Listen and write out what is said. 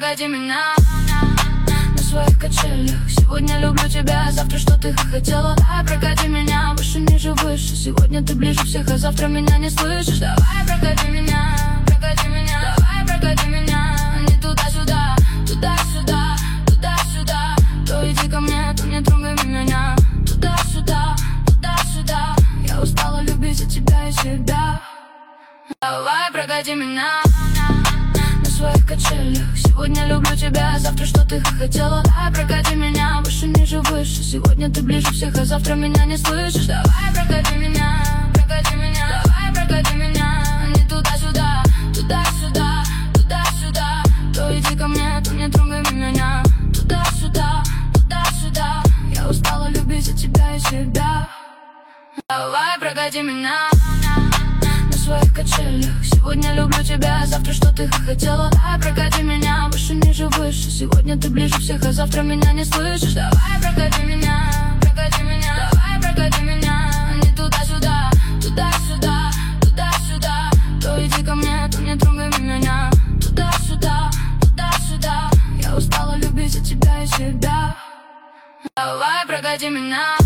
прокати меня на своих качелях. Сегодня люблю тебя, завтра что ты хотела. Давай прокати меня, выше, ниже, выше. Сегодня ты ближе всех, а завтра меня не слышишь. Давай прокати меня, давай прокати меня. Не туда-сюда, туда-сюда, туда-сюда. То иди ко мне, то не трогай меня. Туда-сюда, туда-сюда. Я устала любить за тебя и себя. Давай прокати меня на своих качелях. Сегодня люблю тебя, завтра что ты хотела. Давай прокати меня, выше, ниже, выше. Сегодня ты ближе всех, а завтра меня не слышишь. Давай прокати меня, давай прокати меня. Не туда-сюда, туда-сюда, туда-сюда. То иди ко мне, то не трогай меня. Туда-сюда, туда-сюда. Я устала любить за тебя и себя. Давай прокати меня на своих качелях. Сегодня люблю тебя, завтра что ты хотела. Давай прокати меня, выше, ниже, выше. Сегодня ты ближе всех, а завтра меня не слышишь. Давай прокати меня, давай прокати меня. Не туда-сюда, туда-сюда, туда-сюда. То иди ко мне, то не трогай меня. Туда-сюда, туда-сюда. Я устала любить за тебя и себя. Давай прокати меня.